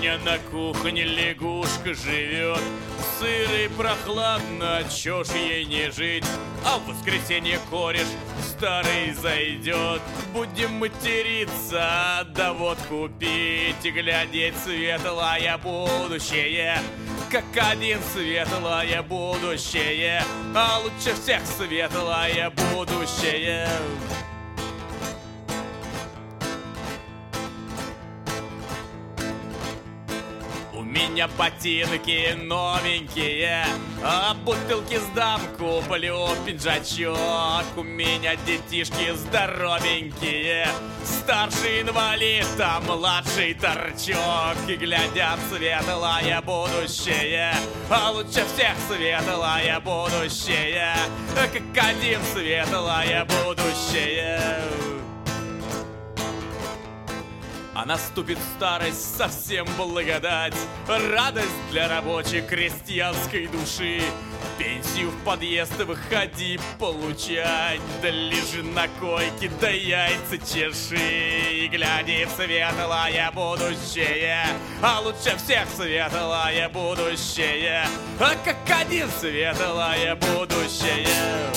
меня на кухне лягушка живет. Сыро и прохладно, чё ж ей не жить? А в воскресенье кореш старый зайдет. Будем материться, да водку пить и глядеть светлое будущее. Как один светлое будущее, а лучше всех светлое будущее. У меня ботинки новенькие, а бутылки сдам, куплю пиджачок. У меня детишки здоровенькие, старший инвалид, а младший торчок. И глядят светлое будущее, а лучше всех светлое будущее. Как один светлое будущее. А наступит старость, совсем благодать, радость для рабочей крестьянской души. Пенсию в подъезд выходи получать, да лежи на койке, да яйца чеши. И гляди в светлое будущее, а лучше всех светлое будущее. А как один светлое будущее.